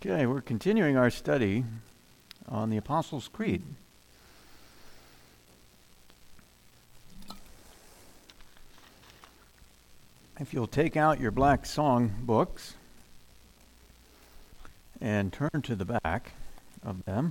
Okay, we're continuing our study on the Apostles' Creed. If you'll take out your black song books and turn to the back of them.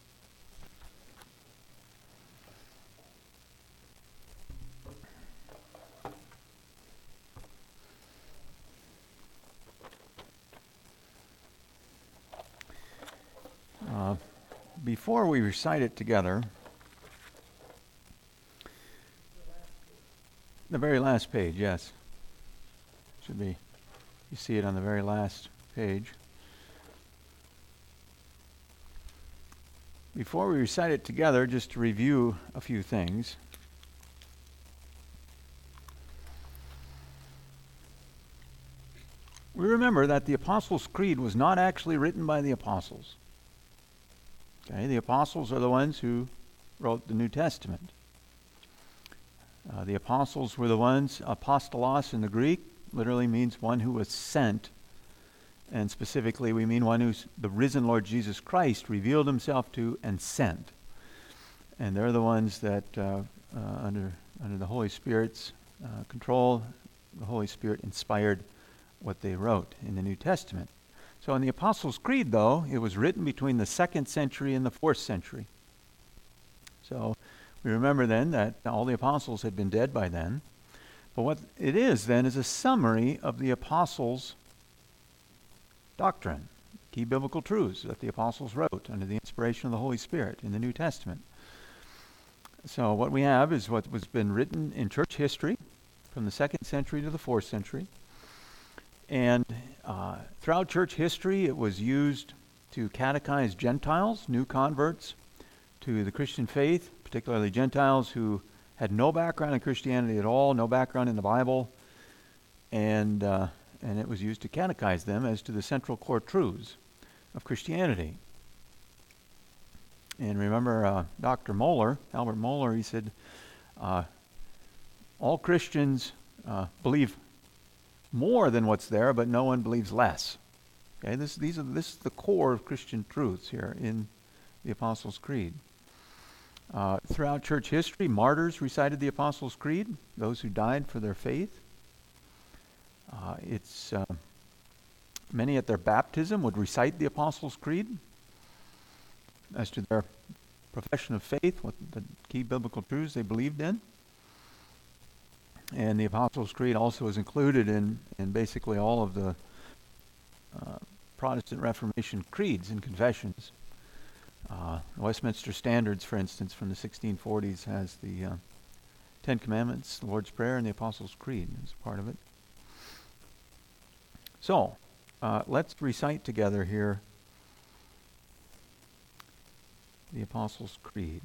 Before we recite it together, the very last page, yes. Should be, you see it on the very last page. Before we recite it together, just to review a few things. We remember that the Apostles' Creed was not actually written by the apostles. Okay, the apostles are the ones who wrote the New Testament. The apostles were the ones, apostolos in the Greek, literally means one who was sent. And specifically, we mean one who's the risen Lord Jesus Christ revealed himself to and sent. And they're the ones that, under the Holy Spirit's control, the Holy Spirit inspired what they wrote in the New Testament. So in the Apostles' Creed, though, it was written between the 2nd century and the 4th century. So we remember then that all the apostles had been dead by then. But what it is then is a summary of the apostles' doctrine, key biblical truths that the apostles wrote under the inspiration of the Holy Spirit in the New Testament. So what we have is what was been written in church history from the 2nd century to the 4th century. And throughout church history, it was used to catechize Gentiles, new converts to the Christian faith, particularly Gentiles who had no background in Christianity at all, no background in the Bible, and it was used to catechize them as to the central core truths of Christianity. And remember Dr. Mohler, Albert Mohler, he said, all Christians believe more than what's there, but no one believes less. Okay, this is the core of Christian truths here in the Apostles' Creed. Throughout church history, martyrs recited the Apostles' Creed, those who died for their faith. Many at their baptism would recite the Apostles' Creed as to their profession of faith, what the key biblical truths they believed in. And the Apostles' Creed also is included in basically all of the Protestant Reformation creeds and confessions. Westminster Standards, for instance, from the 1640s has the Ten Commandments, the Lord's Prayer, and the Apostles' Creed as part of it. So, let's recite together here the Apostles' Creed.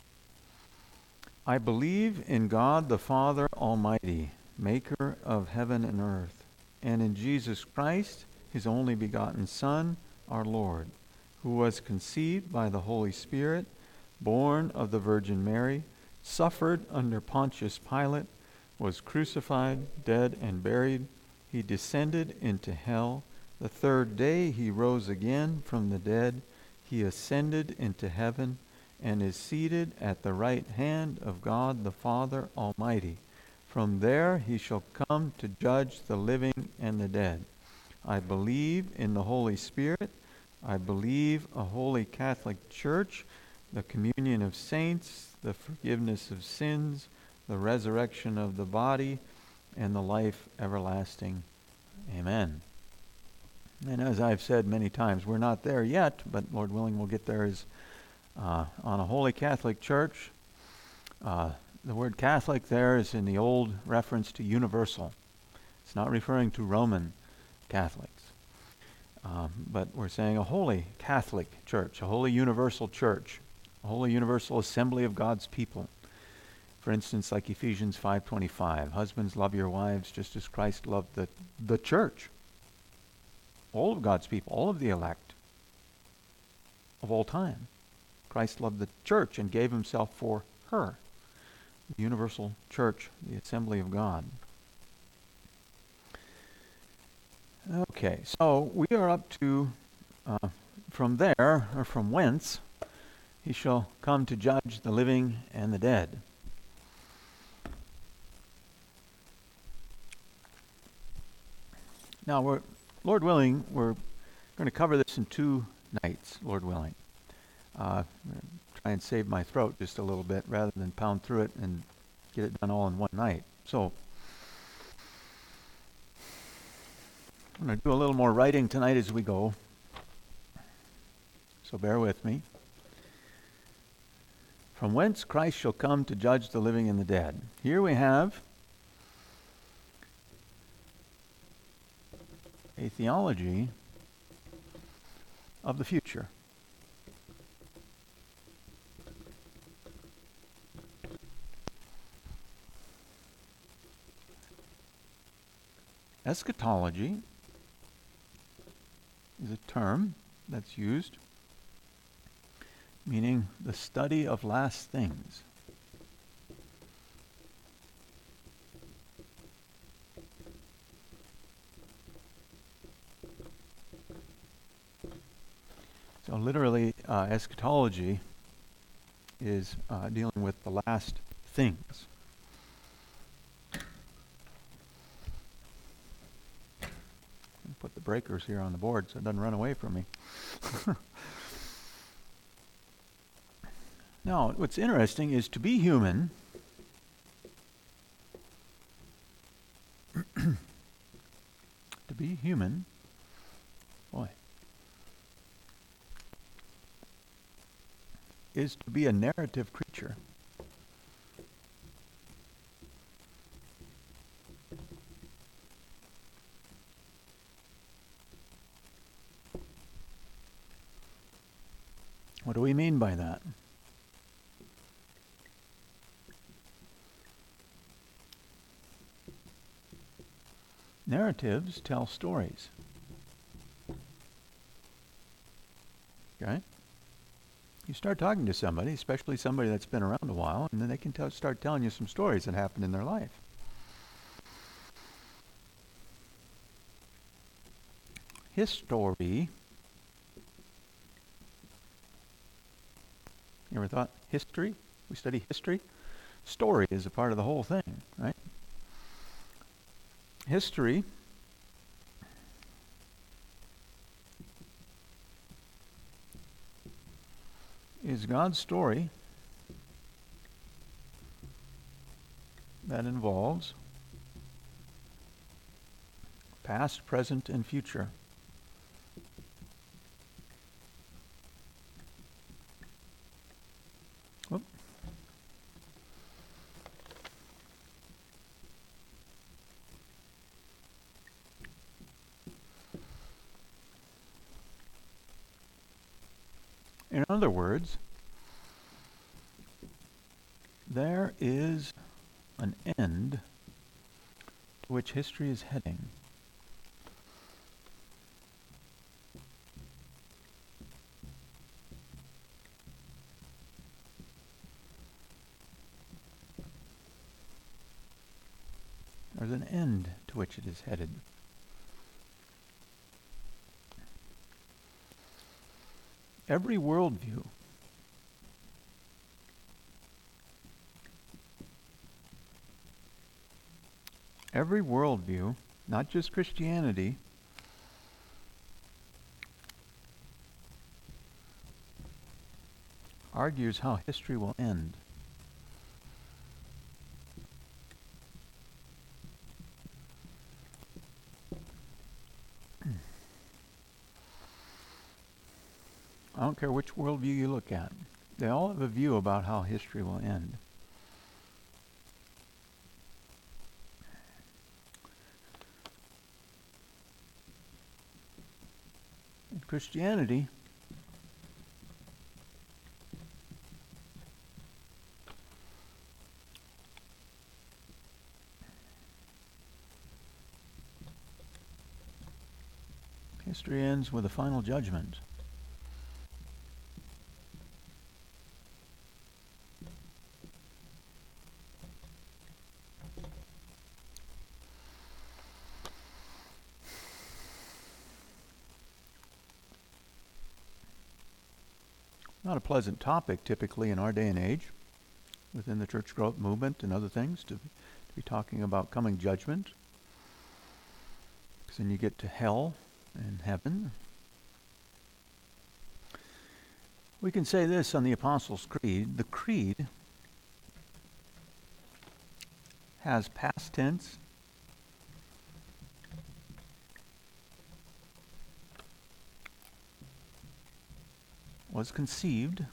I believe in God the Father Almighty, maker of heaven and earth, and in Jesus Christ, his only begotten Son, our Lord, who was conceived by the Holy Spirit, born of the Virgin Mary, suffered under Pontius Pilate, was crucified, dead, and buried. He descended into hell. The third day he rose again from the dead. He ascended into heaven and is seated at the right hand of God the Father Almighty. From there he shall come to judge the living and the dead. I believe in the Holy Spirit. I believe a holy Catholic Church, the communion of saints, the forgiveness of sins, the resurrection of the body, and the life everlasting. Amen. And as I've said many times, we're not there yet, but Lord willing we'll get there on a holy Catholic Church. The word Catholic there is in the old reference to universal. It's not referring to Roman Catholics. But we're saying a holy Catholic Church, a holy universal church, a holy universal assembly of God's people. For instance, like Ephesians 5:25, husbands, love your wives just as Christ loved the church. All of God's people, all of the elect of all time. Christ loved the church and gave himself for her. The universal church, the assembly of God. Okay, so we are up to from there, or from whence, he shall come to judge the living and the dead. Now, Lord willing, we're going to cover this in 2 nights, Lord willing. Try and save my throat just a little bit rather than pound through it and get it done all in one night. So, I'm going to do a little more writing tonight as we go. So bear with me. From whence Christ shall come to judge the living and the dead. Here we have a theology of the future. Eschatology is a term that's used meaning the study of last things. So literally, eschatology is dealing with the last things. Put the breakers here on the board so it doesn't run away from me. Now, what's interesting is to be human to be human, boy, is to be a narrative creature. What do we mean by that? Narratives tell stories. Okay? You start talking to somebody, especially somebody that's been around a while, and then they can start telling you some stories that happened in their life. History. You ever thought history? We study history. Story is a part of the whole thing, right? History is God's story that involves past, present, and future. In other words, there is an end to which history is heading. There's an end to which it is headed. Every worldview not just Christianity, argues how history will end. I don't care which worldview you look at. They all have a view about how history will end. In Christianity, history ends with a final judgment. Not a pleasant topic typically in our day and age within the church growth movement and other things to be talking about coming judgment. Because then you get to hell and heaven. We can say this on the Apostles' Creed. The Creed has past tense, was conceived,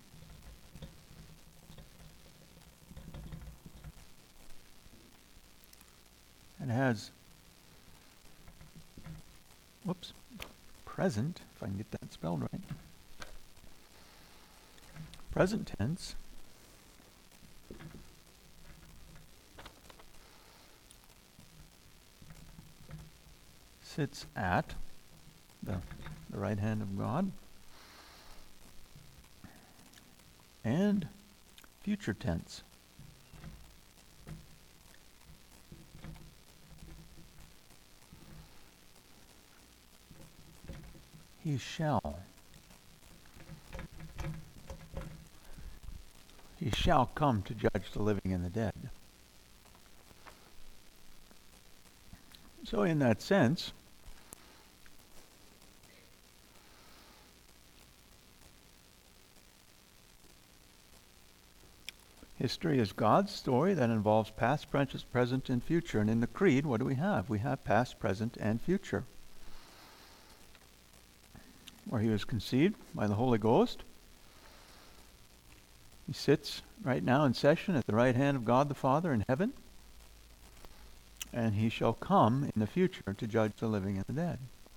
and has, present, if I can get that spelled right, present tense, sits at the right hand of God, and future tense. He shall come to judge the living and the dead. So in that sense, history is God's story that involves past, present, and future. And in the Creed, what do we have? We have past, present, and future. Where he was conceived by the Holy Ghost. He sits right now in session at the right hand of God the Father in heaven. And he shall come in the future to judge the living and the dead.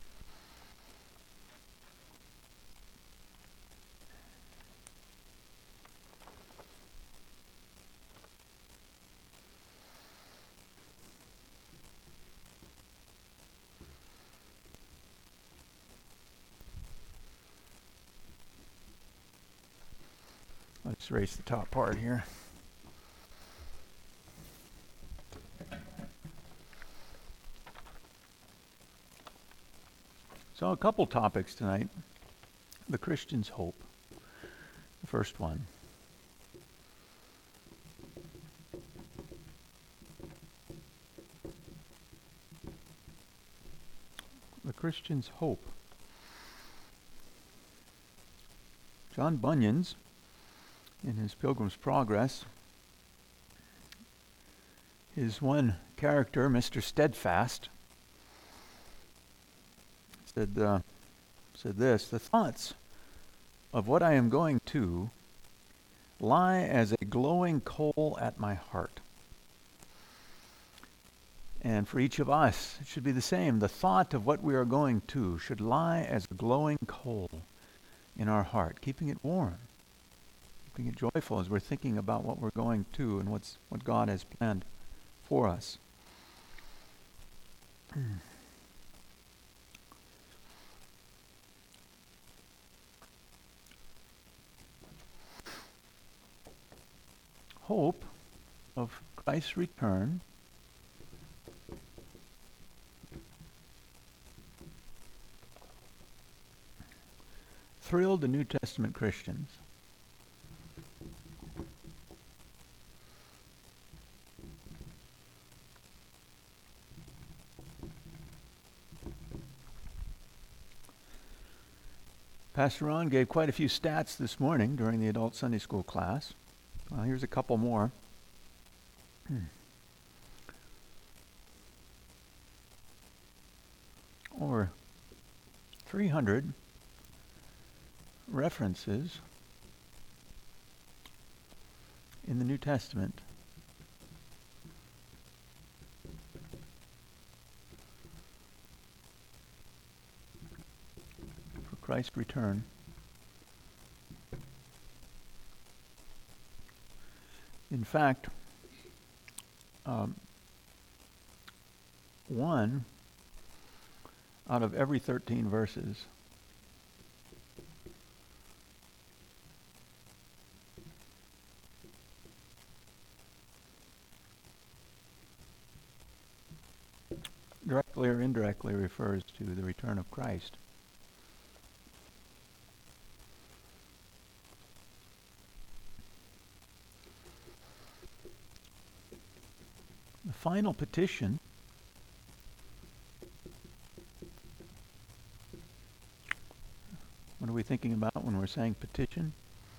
Let's erase the top part here. So a couple topics tonight. The Christian's hope. The first one. The Christian's hope. John Bunyan's, in his Pilgrim's Progress, his one character, Mr. Steadfast, said this: the thoughts of what I am going to lie as a glowing coal at my heart. And for each of us, it should be the same. The thought of what we are going to should lie as a glowing coal in our heart, keeping it warm, keeping it joyful as we're thinking about what we're going to and what God has planned for us. Hope of Christ's return thrilled the New Testament Christians. Pastor Ron gave quite a few stats this morning during the adult Sunday school class. Well, here's a couple more. Over 300 references in the New Testament for Christ's return. In fact, one out of every 13 verses directly or indirectly refers to the return of Christ. final petition. What are we thinking about when we're saying petition?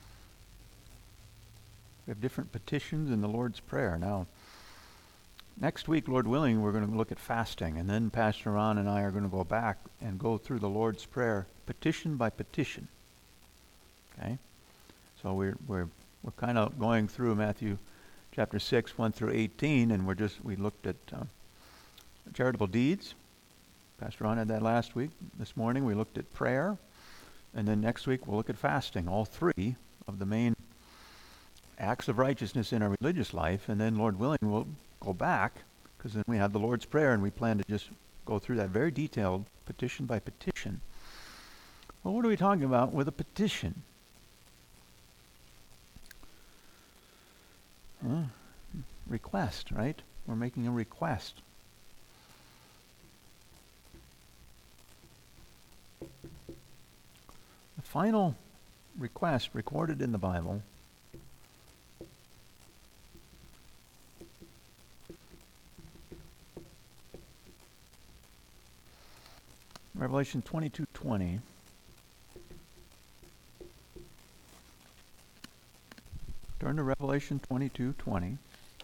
We have different petitions in the Lord's Prayer. Now, next week, Lord willing, we're going to look at fasting, and then Pastor Ron and I are going to go back and go through the Lord's Prayer petition by petition. Okay? So we're kind of going through Matthew chapter 6, 1 through 18, and we looked at charitable deeds. Pastor Ron had that last week. This morning we looked at prayer, and then next week we'll look at fasting, all three of the main acts of righteousness in our religious life, and then Lord willing we'll go back, because then we have the Lord's Prayer, and we plan to just go through that very detailed petition by petition. Well, what are we talking about with a petition? Request, right? We're making a request. The final request recorded in the Bible Revelation 22:20. Turn to Revelation 22:20.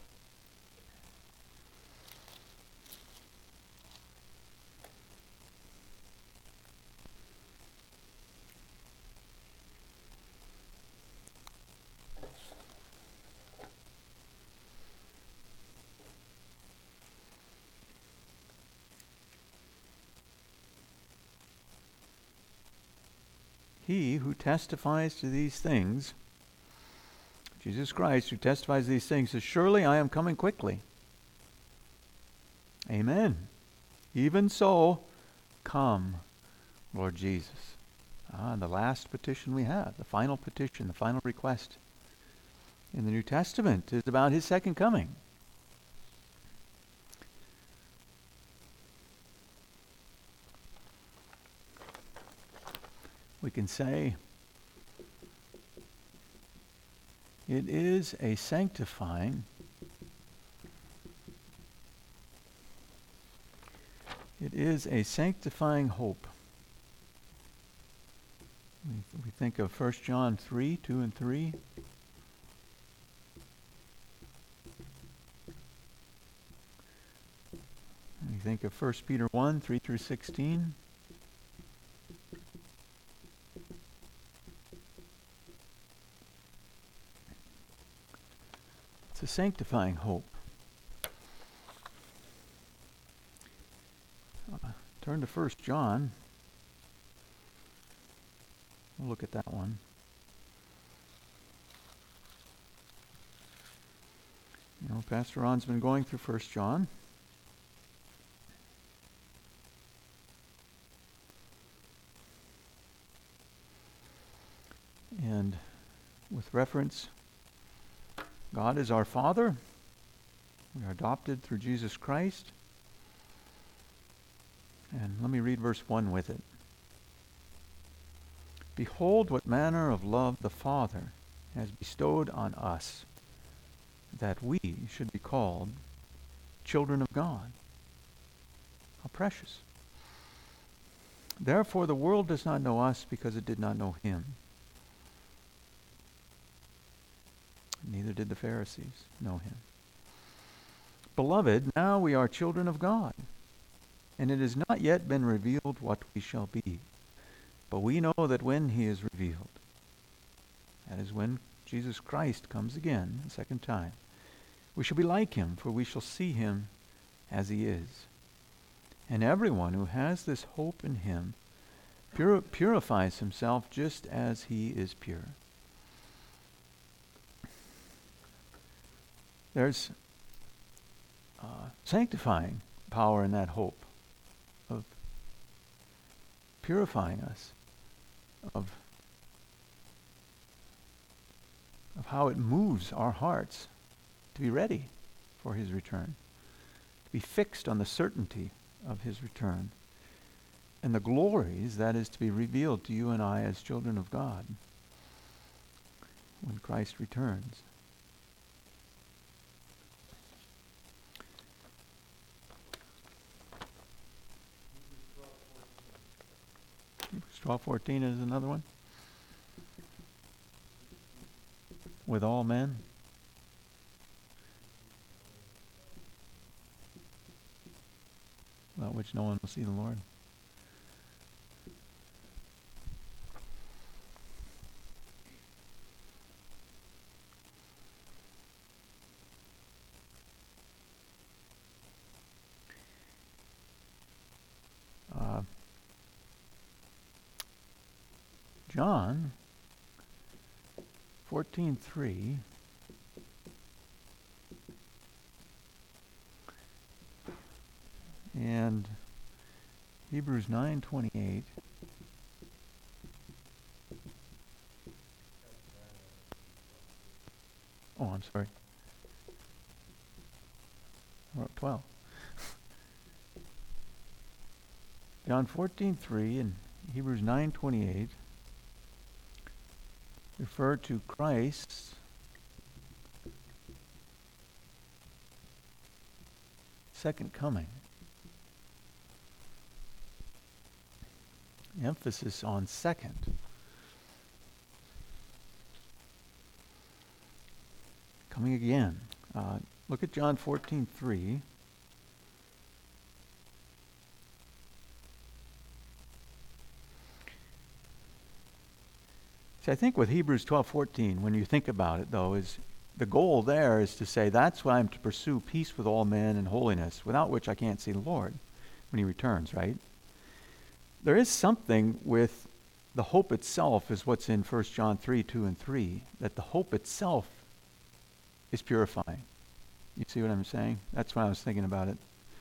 He who testifies to these things, Jesus Christ, who testifies to these things, says, "Surely I am coming quickly." Amen. Even so, come, Lord Jesus. The last petition we have, the final petition, the final request in the New Testament is about his second coming. We can say it is a sanctifying, hope. We think of 1 John 3, 2 and 3. We think of 1 Peter 1, 3 through 16. It's a sanctifying hope. Turn to 1 John. We'll look at that one. Pastor Ron's been going through 1 John. And with reference, God is our Father. We are adopted through Jesus Christ. And let me read verse 1 with it. "Behold what manner of love the Father has bestowed on us, that we should be called children of God." How precious. "Therefore the world does not know us because it did not know him. Neither did the Pharisees know him. Beloved, now we are children of God, and it has not yet been revealed what we shall be. But we know that when he is revealed, that is when Jesus Christ comes again, the second time, we shall be like him, for we shall see him as he is. And everyone who has this hope in him purifies himself just as he is pure." There's sanctifying power in that hope of purifying us, of how it moves our hearts to be ready for his return, to be fixed on the certainty of his return, and the glories that is to be revealed to you and I as children of God when Christ returns. 12:14 is another one. With all men. Without which no one will see the Lord. John 14:3 and Hebrews 9:28. Oh, I'm sorry. I wrote 12. John 14:3 and Hebrews 9:28 refer to Christ's second coming. Emphasis on second. Coming again. Look at John 14:3. See, I think with Hebrews 12:14, when you think about it, though, is the goal there is to say that's why I'm to pursue peace with all men and holiness, without which I can't see the Lord when he returns, right? There is something with the hope itself is what's in 1 John 3:2 and 3, that the hope itself is purifying. You see what I'm saying? That's why I was thinking about it.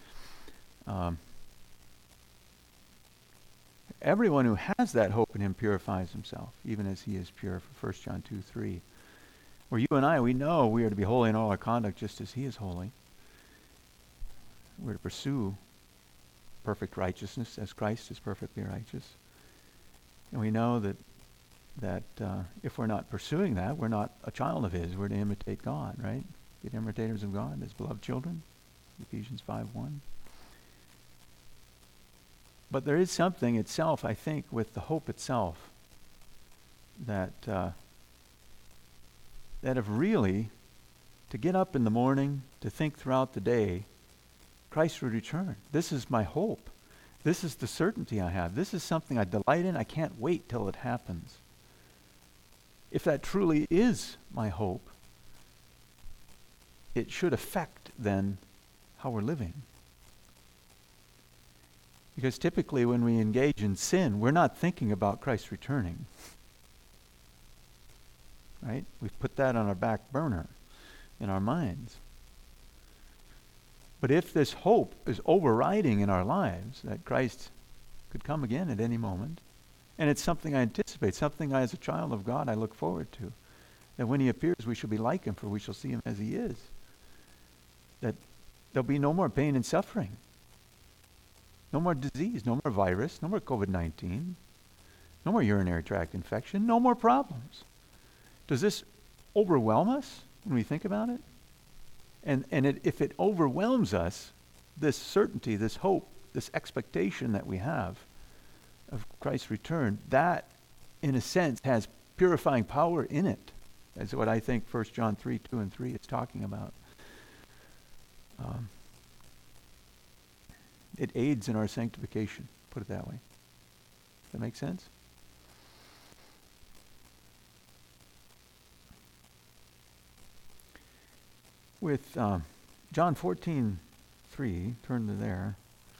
Everyone who has that hope in him purifies himself, even as he is pure, for 1 John 2:3. Where you and I, we know we are to be holy in all our conduct just as he is holy. We're to pursue perfect righteousness as Christ is perfectly righteous. And we know that if we're not pursuing that, we're not a child of his. We're to imitate God, right? Be imitators of God as beloved children. Ephesians 5:1. But there is something itself, I think, with the hope itself that if really, to get up in the morning, to think throughout the day, Christ would return. This is my hope. This is the certainty I have. This is something I delight in. I can't wait till it happens. If that truly is my hope, it should affect then how we're living. Because typically when we engage in sin, we're not thinking about Christ returning. Right? We've put that on our back burner in our minds. But if this hope is overriding in our lives, that Christ could come again at any moment, and it's something I anticipate, something I, as a child of God, I look forward to, that when he appears, we shall be like him, for we shall see him as he is. That there'll be no more pain and suffering. No more disease, no more virus, no more COVID-19, no more urinary tract infection, no more problems. Does this overwhelm us when we think about it? And if it overwhelms us, this certainty, this hope, this expectation that we have of Christ's return, that, in a sense, has purifying power in it. That's what I think 1 John 3:2 and 3 is talking about. It aids in our sanctification, put it that way. Does that make sense? With John 14:3, turn to there.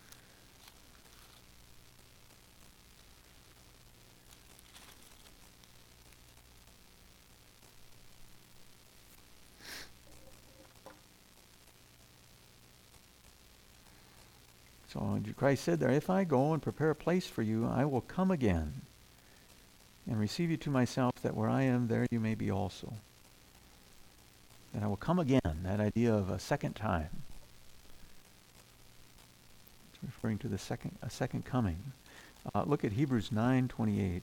So Christ said there, if I go and prepare a place for you, I will come again and receive you to myself, that where I am, there you may be also. That I will come again, that idea of a second time. It's referring to a second coming. Look at Hebrews 9:28.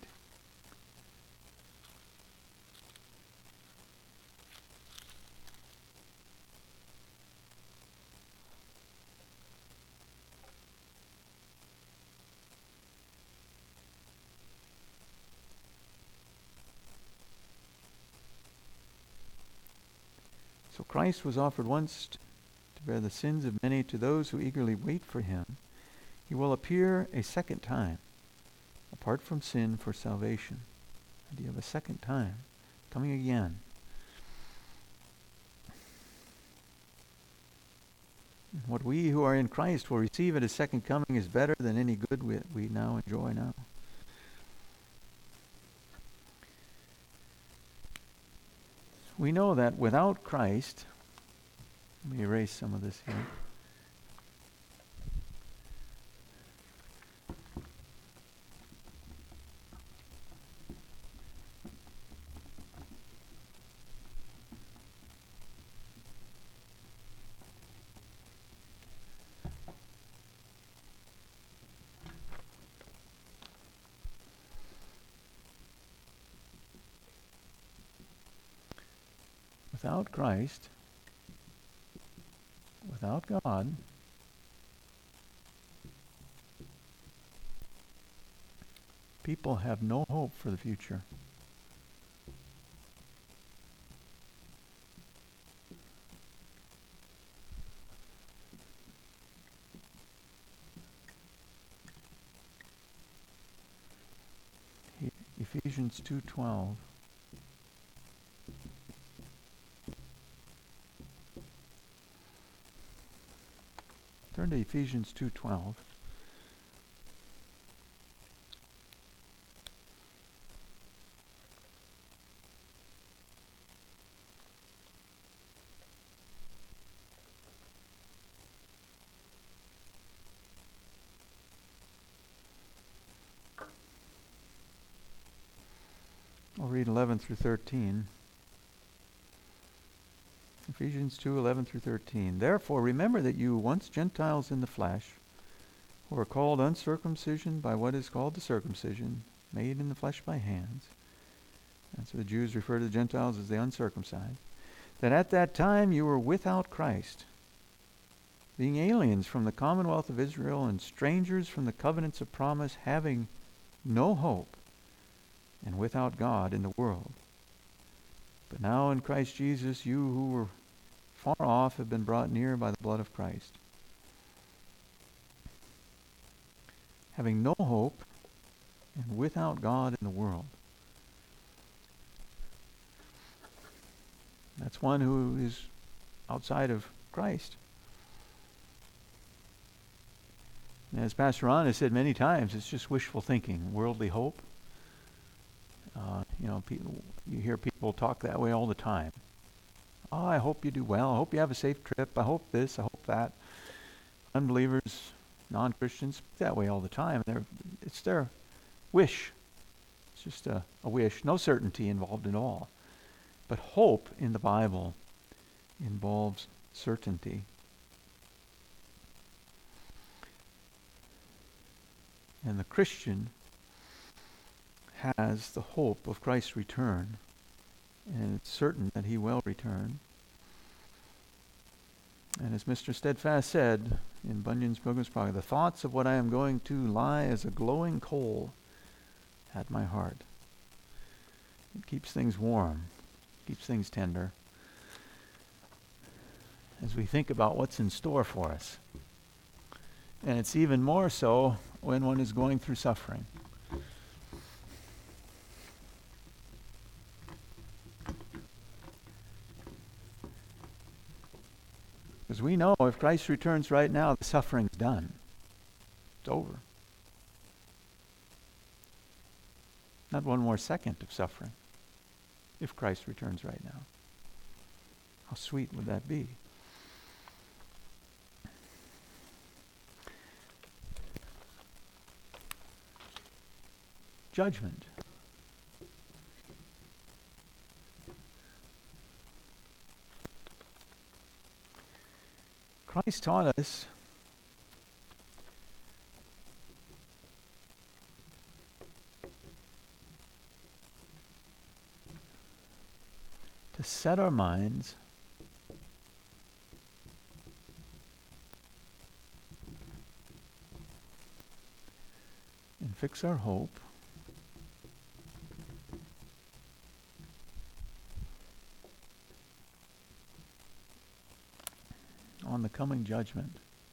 So Christ was offered once to bear the sins of many. To those who eagerly wait for him, he will appear a second time, apart from sin, for salvation. Idea of a second time, coming again. And what we who are in Christ will receive at his second coming is better than any good we now enjoy now. We know that without Christ, let me erase some of this here. Without Christ, without God, people have no hope for the future. Ephesians 2:12. Turn to Ephesians 2:12. I'll read 11 through 13. Ephesians 2:11 through 13. Therefore, remember that you, once Gentiles in the flesh, who are called uncircumcision by what is called the circumcision, made in the flesh by hands. And so the Jews refer to the Gentiles as the uncircumcised. That at that time you were without Christ, being aliens from the commonwealth of Israel and strangers from the covenants of promise, having no hope and without God in the world. But now in Christ Jesus, you who were far off have been brought near by the blood of Christ. Having no hope and without God in the world. That's one who is outside of Christ. And as Pastor Ron has said many times, it's just wishful thinking, worldly hope. You hear people talk that way all the time. Oh, I hope you do well. I hope you have a safe trip. I hope this. I hope that. Unbelievers, non-Christians, that way all the time. It's their wish. It's just a wish. No certainty involved at all. But hope in the Bible involves certainty. And the Christian has the hope of Christ's return, and it's certain that he will return. And as Mr. Steadfast said in Bunyan's Pilgrim's Progress, the thoughts of what I am going to lie as a glowing coal at my heart. It keeps things warm, keeps things tender, as we think about what's in store for us. And it's even more so when one is going through suffering. Because we know if Christ returns right now, the suffering's done. It's over. Not one more second of suffering if Christ returns right now. How sweet would that be? Judgment. Christ taught us to set our minds and fix our hope on the coming judgment.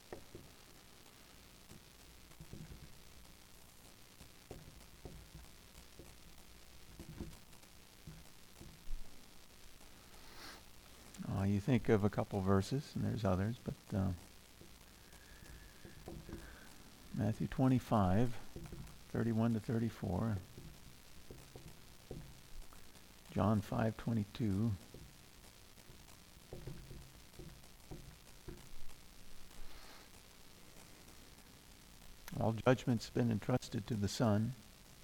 You think of a couple verses, and there's others, but Matthew 25, 31 to 34, John 5:22, all judgment's been entrusted to the Son,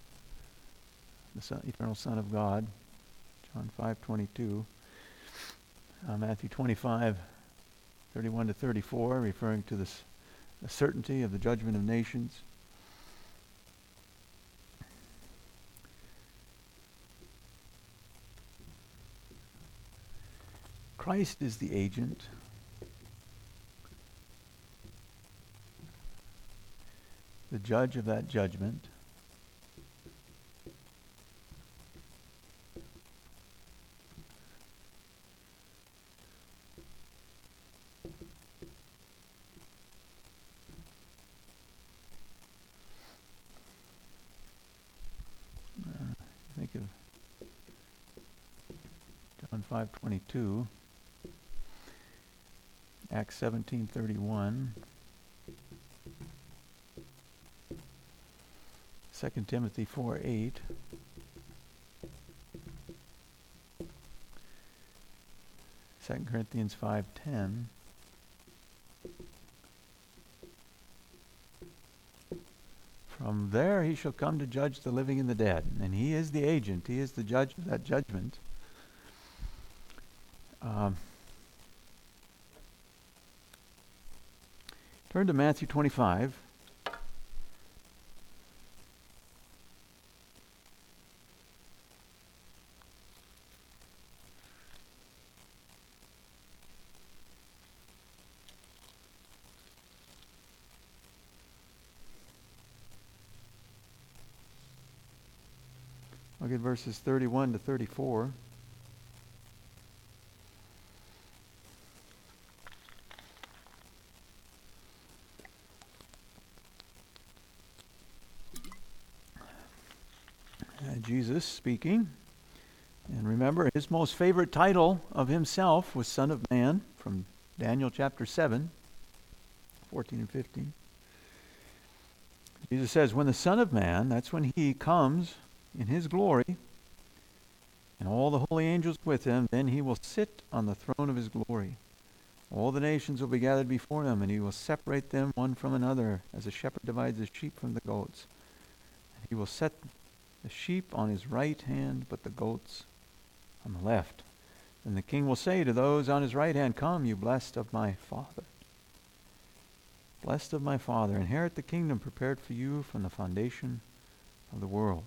eternal Son of God, John 5:22. Matthew 25, 31 to 34, referring to the certainty of the judgment of nations. Christ is the agent. The judge of that judgment. Think of John 5:22, Acts 17:31, 2 Timothy 4:8, 2 Corinthians 5:10. From there he shall come to judge the living and the dead. And he is the agent. He is the judge of that judgment. Turn to Matthew 25. Look at verses 31 to 34. Jesus speaking. And remember, his most favorite title of himself was Son of Man, from Daniel chapter 7, 14 and 15. Jesus says, when the Son of Man, that's when he comes in his glory, and all the holy angels with him, then he will sit on the throne of his glory. All the nations will be gathered before him, and he will separate them one from another, as a shepherd divides the sheep from the goats. And he will set the sheep on his right hand, but the goats on the left. And the king will say to those on his right hand, come, you blessed of my Father. Blessed of my Father, inherit the kingdom prepared for you from the foundation of the world.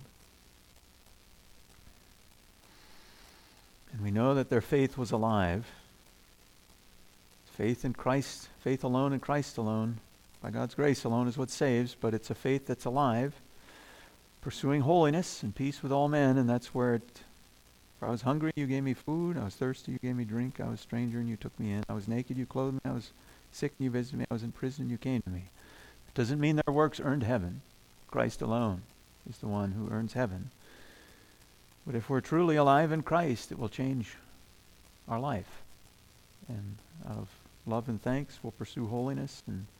And we know that their faith was alive. Faith in Christ, faith alone in Christ alone, by God's grace alone is what saves, but it's a faith that's alive, pursuing holiness and peace with all men, and that's where if I was hungry, you gave me food. I was thirsty, you gave me drink. I was a stranger, and you took me in. I was naked, you clothed me. I was sick, and you visited me. I was in prison, you came to me. It doesn't mean their works earned heaven. Christ alone is the one who earns heaven. But if we're truly alive in Christ, it will change our life. And out of love and thanks, we'll pursue holiness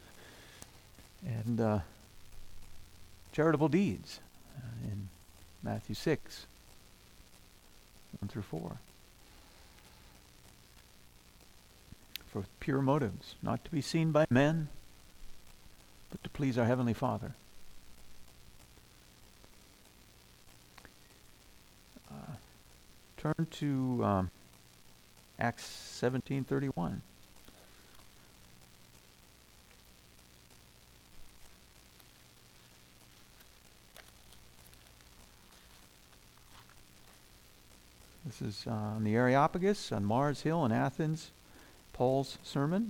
and charitable deeds in Matthew 6, 1 through 4. For pure motives, not to be seen by men, but to please our Heavenly Father. Turn to Acts 17:31. This is on the Areopagus on Mars Hill in Athens, Paul's sermon.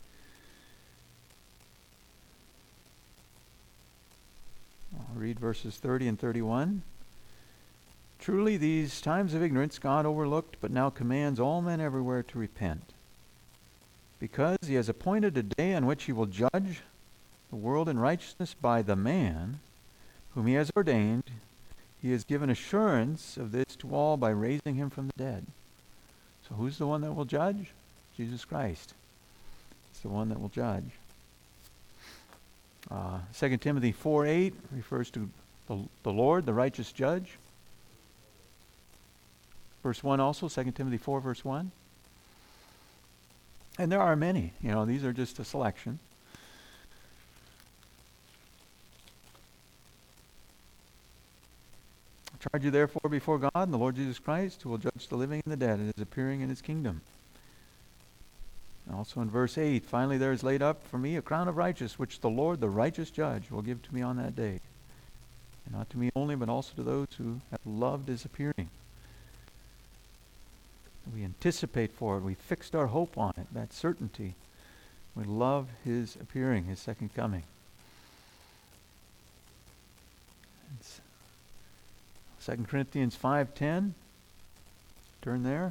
I'll read verses 30 and 31. Truly these times of ignorance God overlooked, but now commands all men everywhere to repent, because he has appointed a day on which he will judge the world in righteousness by the man whom he has ordained. He has given assurance of this to all by raising him from the dead. So who's the one that will judge? Jesus Christ. It's the one that will judge. 2 Timothy 4:8 refers to the Lord, the righteous judge. Verse 1 also, 2 Timothy 4, verse 1. And there are many. These are just a selection. I charge you therefore before God and the Lord Jesus Christ, who will judge the living and the dead, and is appearing in his kingdom. And also in verse 8, finally there is laid up for me a crown of righteousness, which the Lord, the righteous judge, will give to me on that day. And not to me only, but also to those who have loved his appearing. We anticipate for it. We fixed our hope on it, that certainty. We love his appearing, his second coming. It's 2 Corinthians 5:10. Turn there.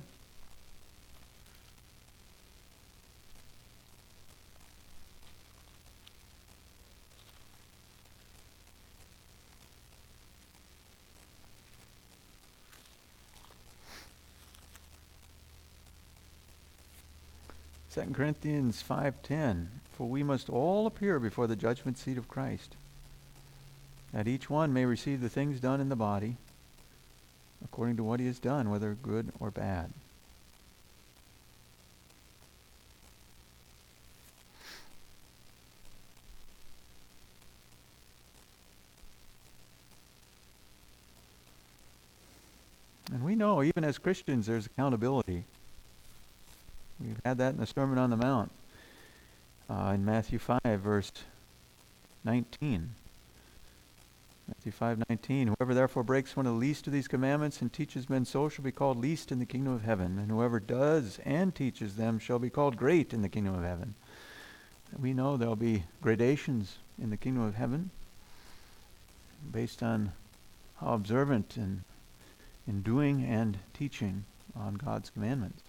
Second Corinthians 5:10, for we must all appear before the judgment seat of Christ, that each one may receive the things done in the body, according to what he has done, whether good or bad. And we know, even as Christians, there's accountability. We've had that in the Sermon on the Mount in Matthew 5, verse 19. Matthew 5:19. Whoever therefore breaks one of the least of these commandments and teaches men so shall be called least in the kingdom of heaven. And whoever does and teaches them shall be called great in the kingdom of heaven. We know there'll be gradations in the kingdom of heaven based on how observant in doing and teaching on God's commandments.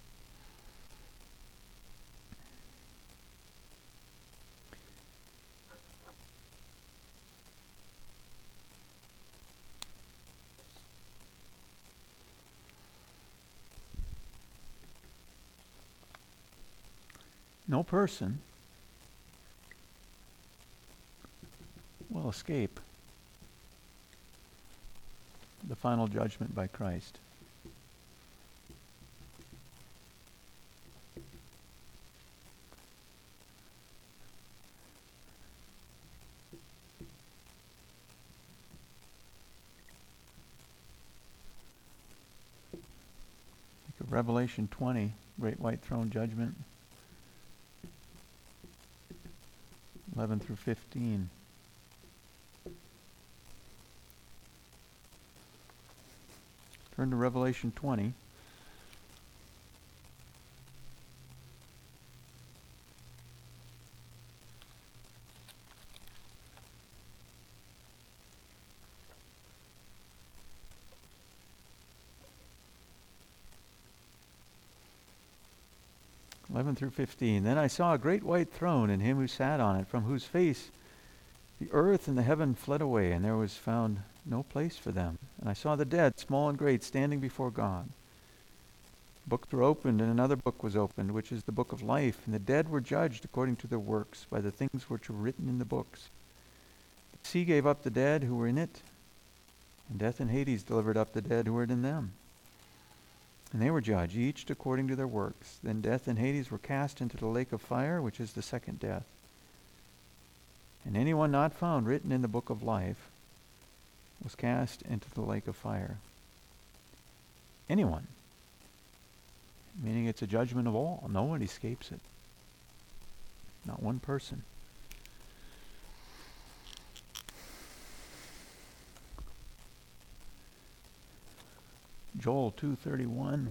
No person will escape the final judgment by Christ. Think of Revelation 20, Great White Throne Judgment. 11 through 15. Turn to Revelation 20. Through 15. Then I saw a great white throne and him who sat on it, from whose face the earth and the heaven fled away, and there was found no place for them. And I saw the dead, small and great, standing before God. Books were opened, and another book was opened, which is the book of life. And the dead were judged according to their works, by the things which were written in the books. The sea gave up the dead who were in it, and death and Hades delivered up the dead who were in them. And they were judged, each according to their works. Then death and Hades were cast into the lake of fire, which is the second death. And anyone not found written in the book of life was cast into the lake of fire. Anyone. Meaning it's a judgment of all. No one escapes it. Not one person. Joel 2:31.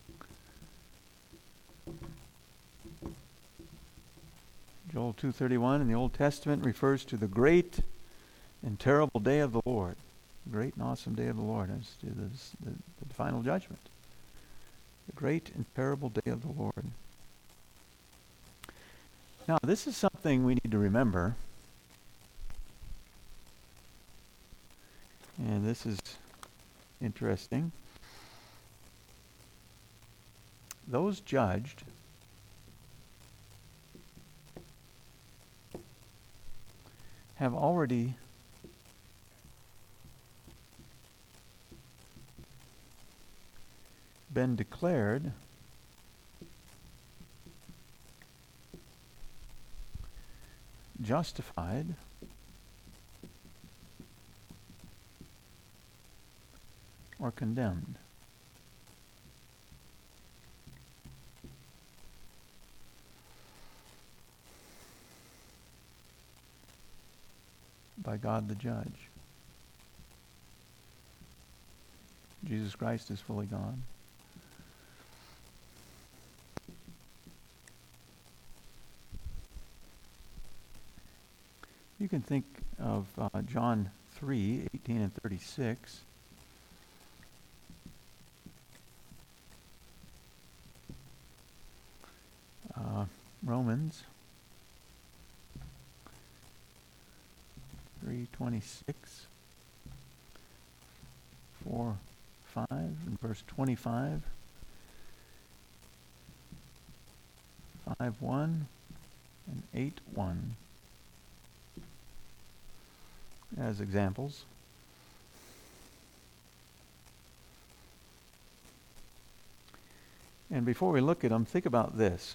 Joel 2:31 in the Old Testament refers to the great and terrible day of the Lord. Great and awesome day of the Lord as to the final judgment. The great and terrible day of the Lord. Now, this is something we need to remember. And this is interesting. Those judged have already been declared justified or condemned. By God the judge. Jesus Christ is fully God. You can think of John 3:18 and 36. Romans 3:26, 4:5, and verse 25, 5:1, and 8:1 as examples. And before we look at them, think about this.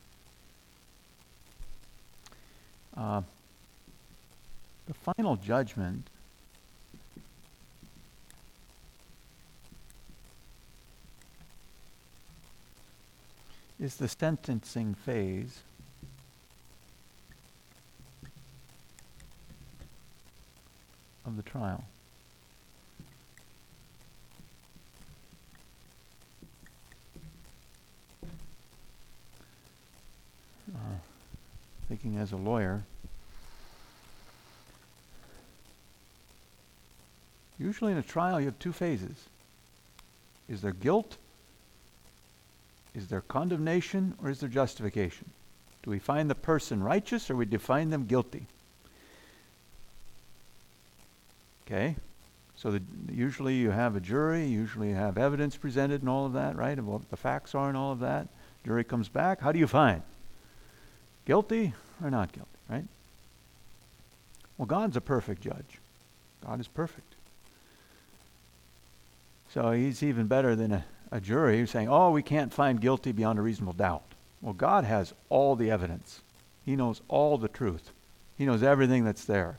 The final judgment is the sentencing phase of the trial. Thinking as a lawyer, usually in a trial you have two phases. Is there guilt? Is there condemnation? Or is there justification? Do we find the person righteous or we define them guilty? Okay? So usually you have a jury, usually you have evidence presented and all of that, right? Of what the facts are and all of that. Jury comes back. How do you find? Guilty or not guilty, right? Well, God's a perfect judge. God is perfect. So he's even better than a jury who's saying, oh, we can't find guilty beyond a reasonable doubt. Well, God has all the evidence. He knows all the truth. He knows everything that's there.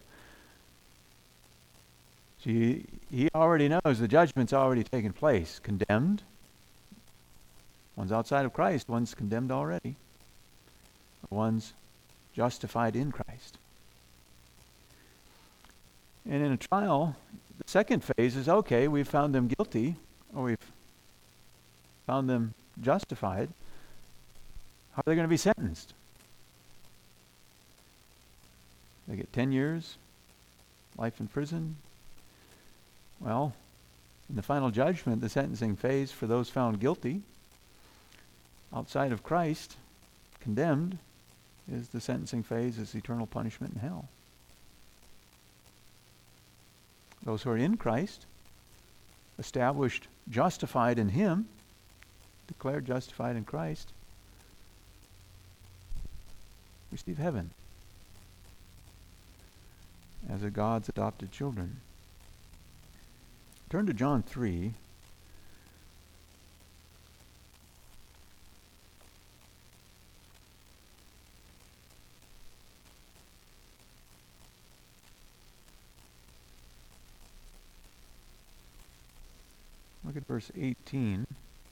So he already knows the judgment's already taken place. Condemned. One's outside of Christ. One's condemned already. One's justified in Christ. And in a trial, the second phase is, okay, we've found them guilty, or we've found them justified. How are they going to be sentenced? They get 10 years, life in prison. Well, in the final judgment, the sentencing phase for those found guilty, outside of Christ, condemned, is the sentencing phase is eternal punishment in hell. Those who are in Christ, established justified in Him, declared justified in Christ, receive heaven as God's adopted children. Turn to John 3. Look at verse 18.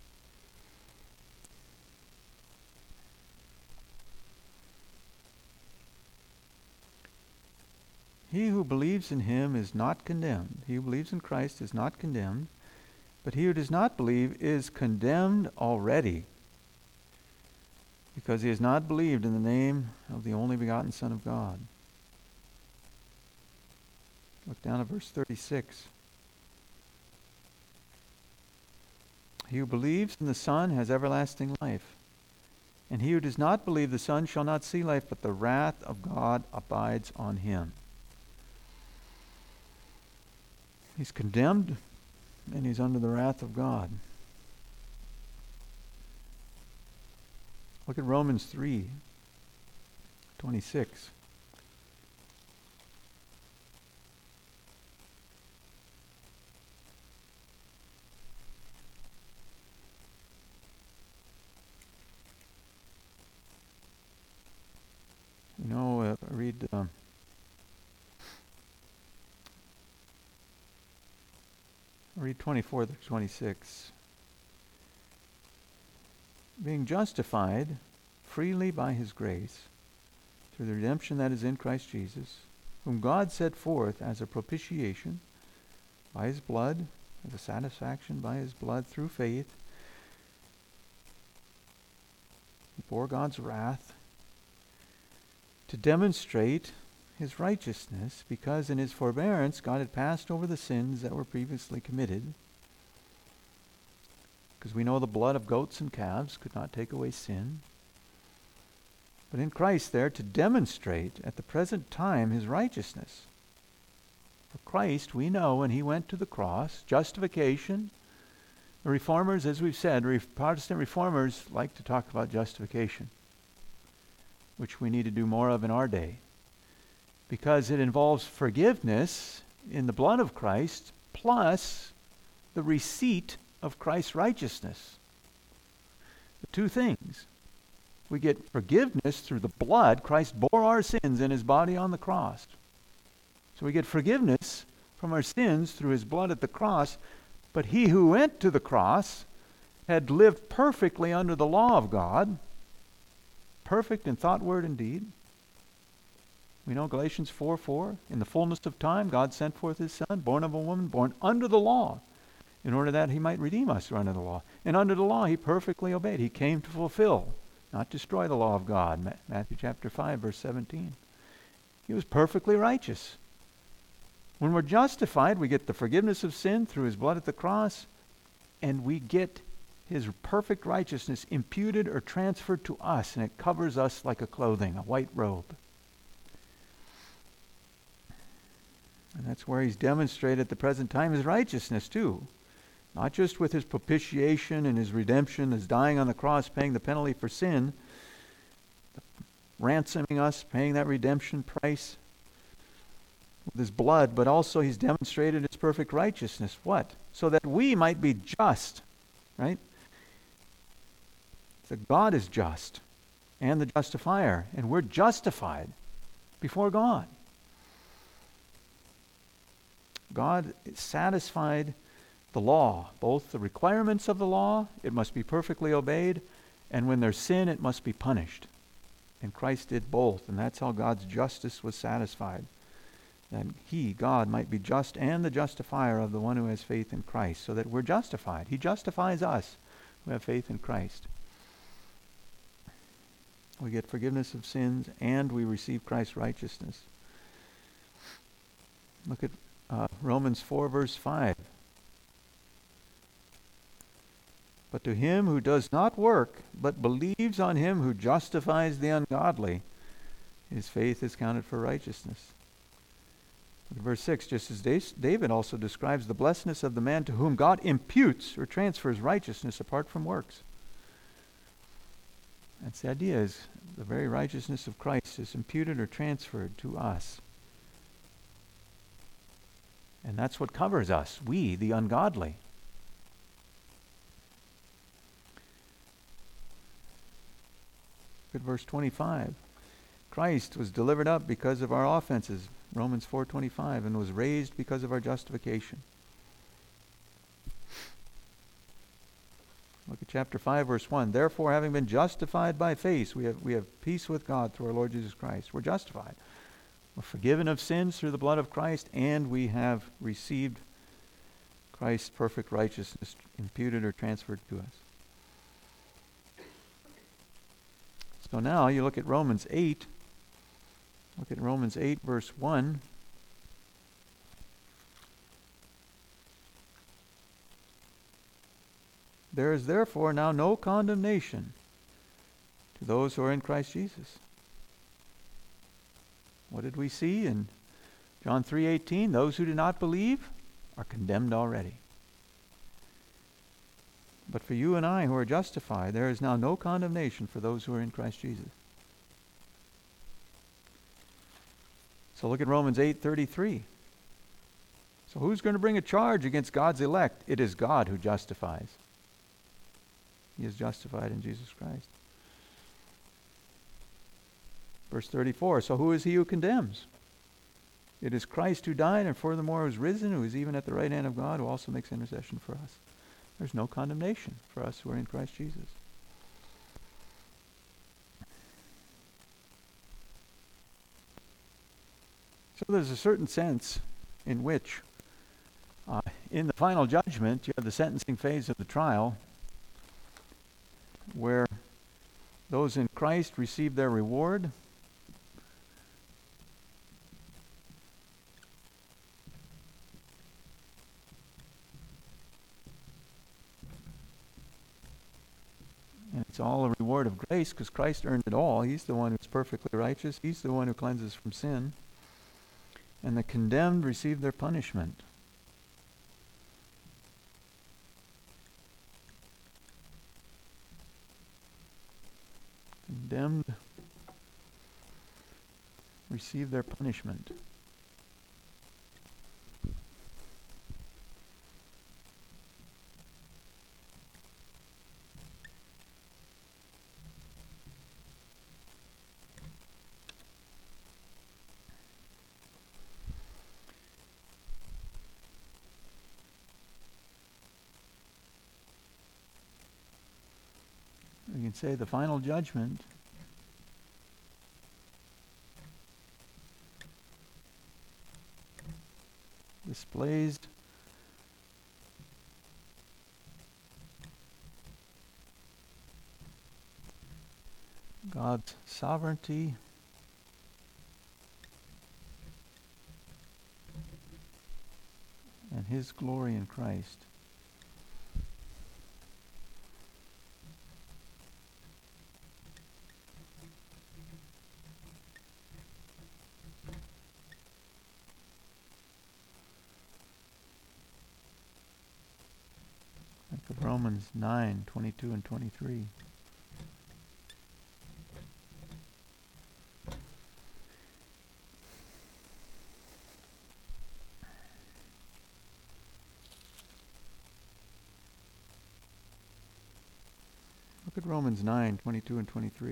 He who believes in him is not condemned. He who believes in Christ is not condemned, but he who does not believe is condemned already, because he has not believed in the name of the only begotten Son of God. Look down at verse 36. He who believes in the Son has everlasting life. And he who does not believe the Son shall not see life, but the wrath of God abides on him. He's condemned, and he's under the wrath of God. Look at Romans 3:26. Read 24 through 26. Being justified freely by his grace, through the redemption that is in Christ Jesus, whom God set forth as a propitiation by his blood, as a satisfaction by his blood through faith. He bore God's wrath to demonstrate his righteousness, because in his forbearance God had passed over the sins that were previously committed. Because we know the blood of goats and calves could not take away sin. But in Christ there, to demonstrate at the present time his righteousness. For Christ, we know when he went to the cross, justification. The reformers, as we've said, Protestant reformers like to talk about justification, which we need to do more of in our day, because it involves forgiveness in the blood of Christ plus the receipt of Christ's righteousness. The two things. We get forgiveness through the blood. Christ bore our sins in his body on the cross. So we get forgiveness from our sins through his blood at the cross. But he who went to the cross had lived perfectly under the law of God, perfect in thought, word, and deed. We know Galatians 4:4, in the fullness of time, God sent forth his Son, born of a woman, born under the law, in order that he might redeem us who are under the law. And under the law, he perfectly obeyed. He came to fulfill, not destroy the law of God. Matthew chapter 5, verse 17. He was perfectly righteous. When we're justified, we get the forgiveness of sin through his blood at the cross, and we get his perfect righteousness imputed or transferred to us, and it covers us like a clothing, a white robe. And that's where he's demonstrated at the present time his righteousness too. Not just with his propitiation and his redemption, his dying on the cross, paying the penalty for sin, ransoming us, paying that redemption price with his blood, but also he's demonstrated his perfect righteousness. What? So that we might be just, right? That God is just and the justifier, and we're justified before God. God satisfied the law, both the requirements of the law, it must be perfectly obeyed, and when there's sin, it must be punished. And Christ did both, and that's how God's justice was satisfied. That he, God, might be just and the justifier of the one who has faith in Christ, so that we're justified. He justifies us who have faith in Christ. We get forgiveness of sins, and we receive Christ's righteousness. Look at Romans 4, verse 5. But to him who does not work, but believes on him who justifies the ungodly, his faith is counted for righteousness. Verse 6, just as David also describes the blessedness of the man to whom God imputes or transfers righteousness apart from works. That's the idea, is the very righteousness of Christ is imputed or transferred to us. And that's what covers us, we, the ungodly. Look at verse 25. Christ was delivered up because of our offenses, Romans 4:25, and was raised because of our justification. Look at chapter 5, verse 1. Therefore, having been justified by faith, we have peace with God through our Lord Jesus Christ. We're justified. We're forgiven of sins through the blood of Christ, and we have received Christ's perfect righteousness imputed or transferred to us. So now you look at Romans 8. Look at Romans 8, verse 1. There is therefore now no condemnation to those who are in Christ Jesus. What did we see in John 3:18? Those who do not believe are condemned already. But for you and I who are justified, there is now no condemnation for those who are in Christ Jesus. So look at Romans 8:33. So who's going to bring a charge against God's elect? It is God who justifies. He is justified in Jesus Christ. Verse 34, so who is he who condemns? It is Christ who died, and furthermore who is risen, who is even at the right hand of God, who also makes intercession for us. There's no condemnation for us who are in Christ Jesus. So there's a certain sense in which, in the final judgment, you have the sentencing phase of the trial, where those in Christ receive their reward. And it's all a reward of grace because Christ earned it all. He's the one who's perfectly righteous. He's the one who cleanses from sin. And the condemned receive their punishment. Condemned receive their punishment. We can say the final judgment displays God's sovereignty and His glory in Christ. Romans 9:22 and 23. Look at Romans 9:22 and 23.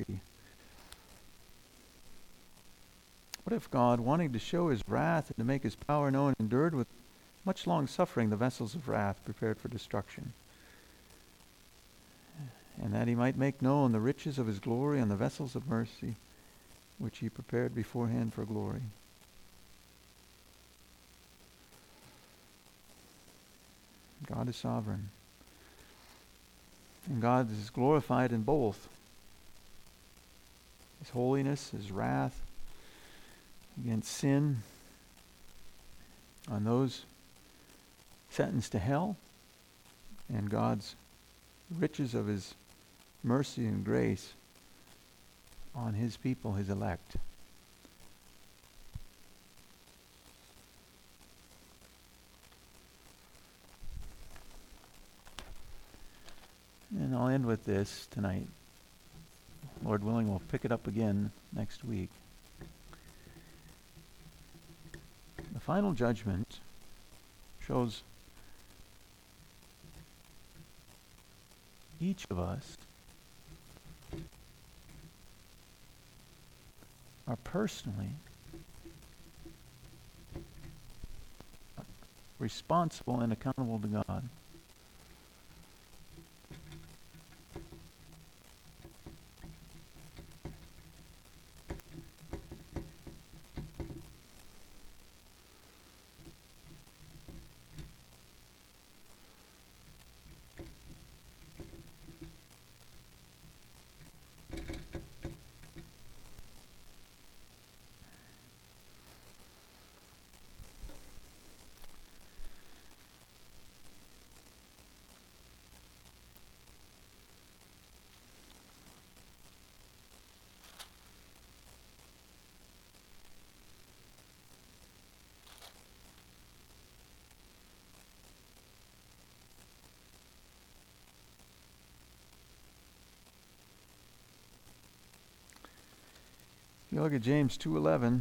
What if God, wanting to show his wrath and to make his power known, endured with much long suffering the vessels of wrath prepared for destruction, and that he might make known the riches of his glory on the vessels of mercy, which he prepared beforehand for glory? God is sovereign. And God is glorified in both. His holiness, his wrath against sin on those sentenced to hell, and God's riches of his mercy and grace on his people, his elect. And I'll end with this tonight. Lord willing, we'll pick it up again next week. The final judgment shows each of us are personally responsible and accountable to God. you look at James 2:11,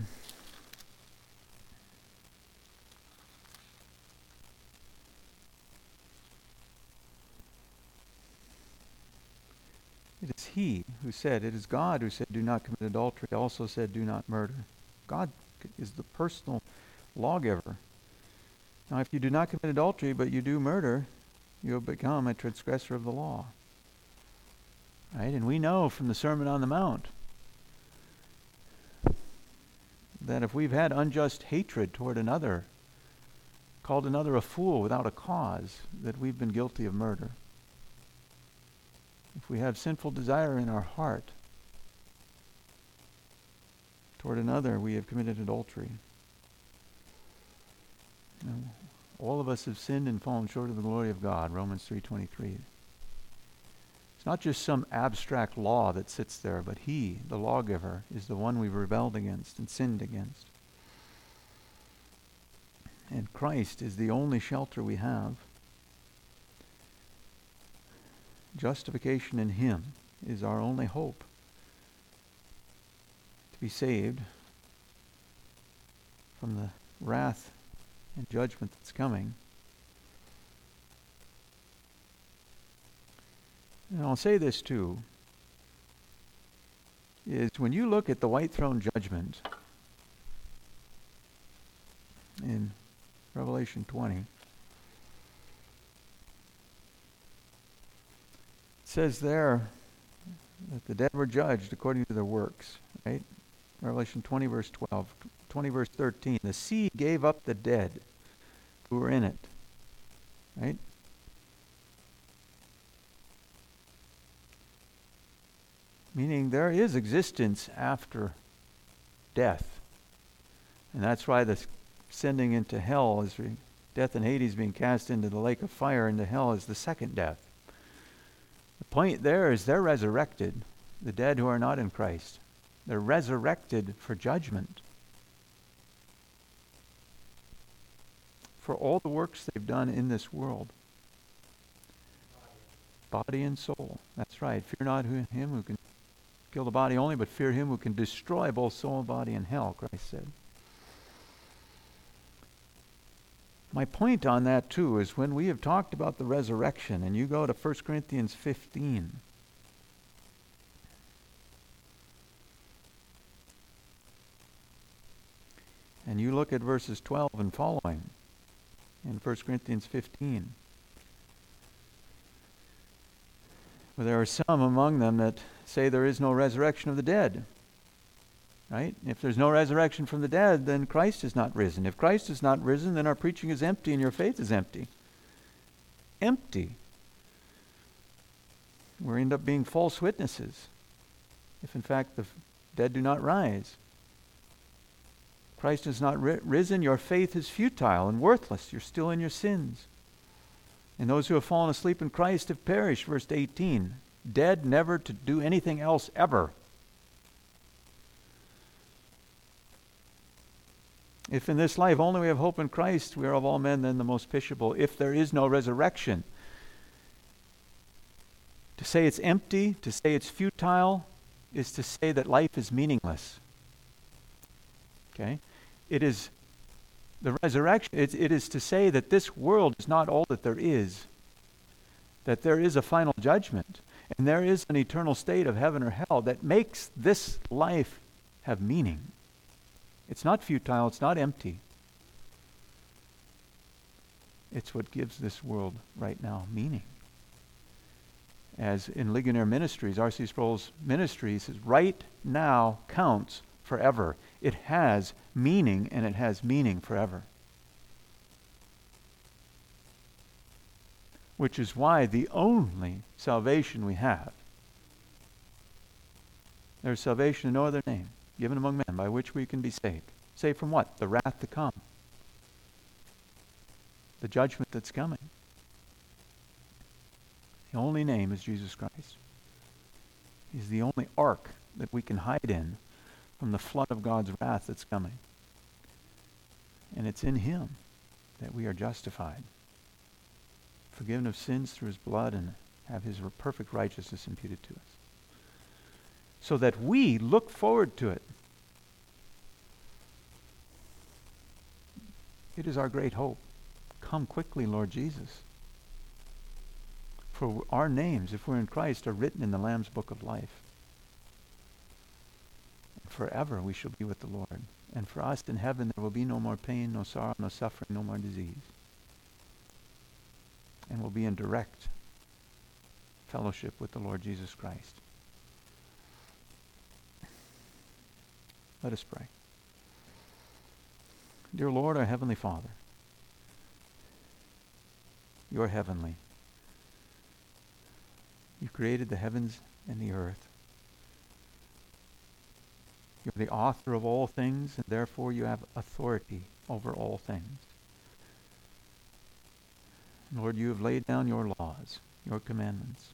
it is he who said, it is God who said, do not commit adultery, also said, do not murder. God is the personal lawgiver. Now, if you do not commit adultery, but you do murder, you have become a transgressor of the law. Right? And we know from the Sermon on the Mount that if we've had unjust hatred toward another, called another a fool without a cause, that we've been guilty of murder. If we have sinful desire in our heart toward another, we have committed adultery. And all of us have sinned and fallen short of the glory of God, Romans 3:23. It's not just some abstract law that sits there, but he, the lawgiver, is the one we've rebelled against and sinned against. And Christ is the only shelter we have. Justification in him is our only hope to be saved from the wrath and judgment that's coming. And I'll say this too, is when you look at the white throne judgment in Revelation 20, it says there that the dead were judged according to their works, right? Revelation 20 verse 12, 20 verse 13. The sea gave up the dead who were in it, right? Meaning there is existence after death. And that's why the sending into hell is death and Hades being cast into the lake of fire into hell is the second death. The point there is they're resurrected, the dead who are not in Christ. They're resurrected for judgment. For all the works they've done in this world. Body and soul. That's right. Fear not him who can kill the body only, but fear him who can destroy both soul and body in hell, Christ said. My point on that too is when we have talked about the resurrection, and you go to 1 Corinthians 15, and you look at verses 12 and following in 1 Corinthians 15, where there are some among them that say there is no resurrection of the dead. Right? If there's no resurrection from the dead, then Christ is not risen. If Christ is not risen, then our preaching is empty and your faith is empty. Empty. We end up being false witnesses if in fact the dead do not rise. Christ is not risen, your faith is futile and worthless. You're still in your sins. And those who have fallen asleep in Christ have perished, verse 18. Dead never to do anything else ever. If in this life only we have hope in Christ, we are of all men then the most pitiable. If there is no resurrection, to say it's empty, to say it's futile, is to say that life is meaningless. Okay? It is the resurrection. It is to say that this world is not all that there is. That there is a final judgment. And there is an eternal state of heaven or hell that makes this life have meaning. It's not futile, it's not empty. It's what gives this world right now meaning. As in Ligonier Ministries, R.C. Sproul's ministry says, right now counts forever. It has meaning, and it has meaning forever. Which is why the only salvation we have, there's salvation in no other name given among men by which we can be saved. Saved from what? The wrath to come. The judgment that's coming. The only name is Jesus Christ. He's the only ark that we can hide in from the flood of God's wrath that's coming. And it's in him that we are justified, forgiven of sins through his blood, and have his perfect righteousness imputed to us. So that we look forward to it. It is our great hope. Come quickly, Lord Jesus. For our names, if we're in Christ, are written in the Lamb's book of life. And forever we shall be with the Lord. And for us in heaven there will be no more pain, no sorrow, no suffering, no more disease. And we'll be in direct fellowship with the Lord Jesus Christ. Let us pray. Dear Lord, our Heavenly Father, you're heavenly. You created the heavens and the earth. You're the author of all things, and therefore you have authority over all things. Lord, you have laid down your laws, your commandments.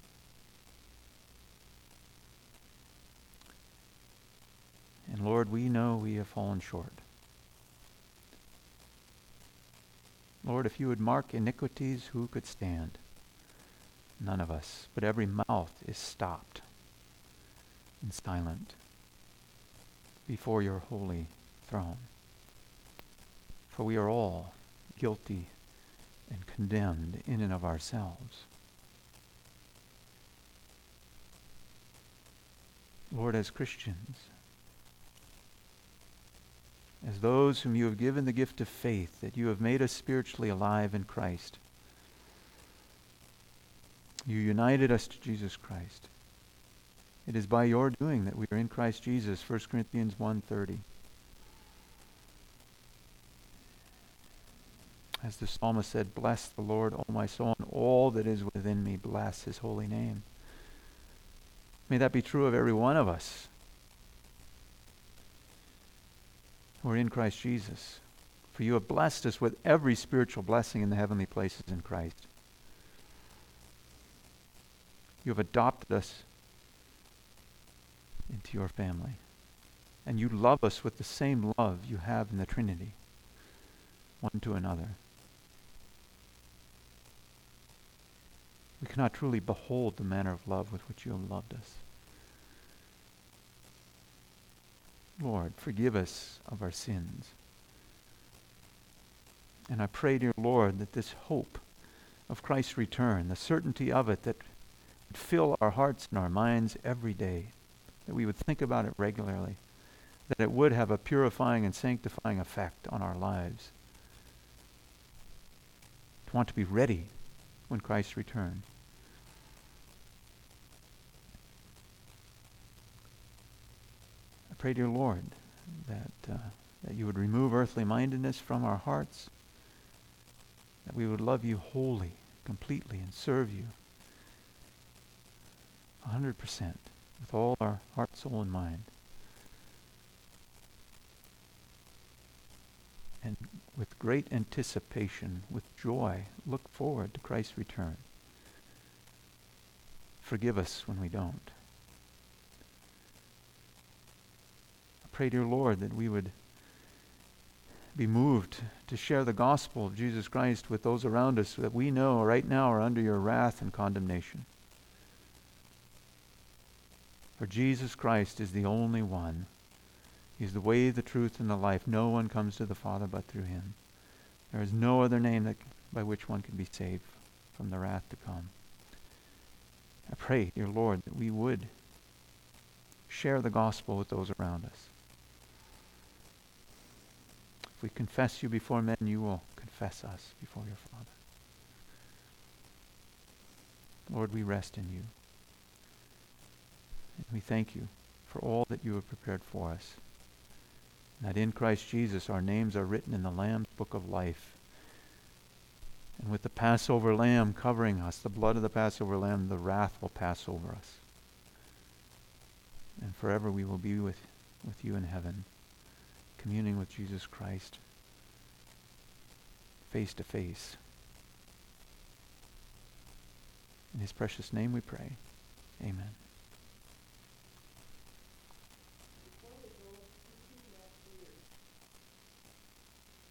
And Lord, we know we have fallen short. Lord, if you would mark iniquities, who could stand? None of us. But every mouth is stopped and silent before your holy throne. For we are all guilty and condemned in and of ourselves. Lord, as Christians, as those whom you have given the gift of faith, that you have made us spiritually alive in Christ, you united us to Jesus Christ. It is by your doing that we are in Christ Jesus, 1 Corinthians 1:30. As the psalmist said, bless the Lord, O my soul, and all that is within me, bless his holy name. May that be true of every one of us who are in Christ Jesus. For you have blessed us with every spiritual blessing in the heavenly places in Christ. You have adopted us into your family. And you love us with the same love you have in the Trinity, one to another. We cannot truly behold the manner of love with which you have loved us. Lord, forgive us of our sins. And I pray, dear Lord, that this hope of Christ's return, the certainty of it, that would fill our hearts and our minds every day, that we would think about it regularly, that it would have a purifying and sanctifying effect on our lives. To want to be ready when Christ returns. I pray, dear Lord, that you would remove earthly mindedness from our hearts, that we would love you wholly, completely, and serve you 100% with all our heart, soul, and mind. And with great anticipation, with joy, look forward to Christ's return. Forgive us when we don't. I pray, dear Lord, that we would be moved to share the gospel of Jesus Christ with those around us that we know right now are under your wrath and condemnation. For Jesus Christ is the only one. He's the way, the truth, and the life. No one comes to the Father but through him. There is no other name by which one can be saved from the wrath to come. I pray, dear Lord, that we would share the gospel with those around us. If we confess you before men, you will confess us before your Father. Lord, we rest in you. And we thank you for all that you have prepared for us. And that in Christ Jesus our names are written in the Lamb's book of life. And with the Passover lamb covering us, the blood of the Passover lamb, the wrath will pass over us. And forever we will be with you in heaven, communing with Jesus Christ, face to face. In his precious name we pray. Amen.